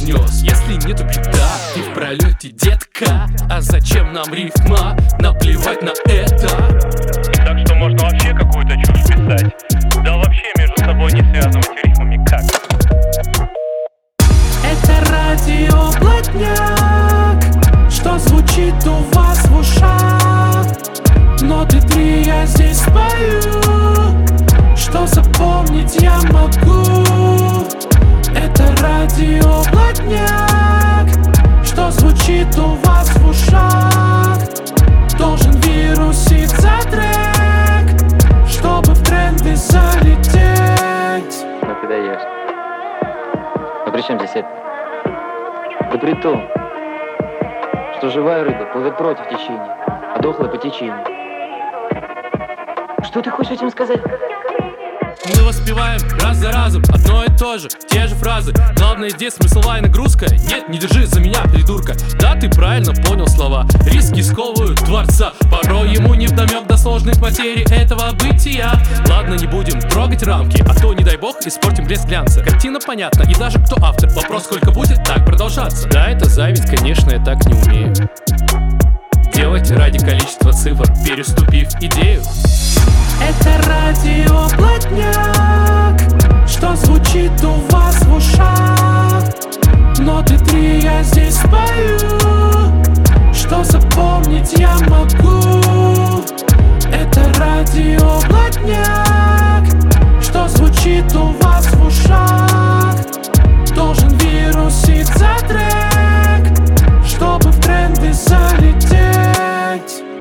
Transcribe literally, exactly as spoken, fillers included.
произнес. Если нету беда, ты в пролете, детка. А зачем нам рифма? Наплевать на это. Так что можно вообще какую-то чушь писать. Да вообще между собой не связывать рифмами как. Это радио Блатняк, что звучит у вас в ушах. Ноты три я здесь спою, что запомнить я могу. Это радио Блатняк, что звучит у вас в ушах. Должен вируситься трек, чтобы в тренды залететь. Ну ты даешь. А при чем здесь это? Да при том, что живая рыба плывет против течения, а дохлая по течению. Что ты хочешь этим сказать? Мы воспеваем раз за разом одно и то же, те же фразы. Главное здесь смысловая нагрузка. Нет, не держи за меня, придурка. Да, ты правильно понял слова. Риски сковывают творца. Порой ему невдомек до сложных материй этого бытия. Ладно, не будем трогать рамки, а то, не дай бог, испортим блеск глянца. Картина понятна, и даже кто автор. Вопрос, сколько будет так продолжаться. Да, это зависть, конечно, я так не умею делать ради количества цифр, переступив идею. Это радио Блатняк, что звучит у вас в ушах. Ноты три я здесь спою, что запомнить я могу.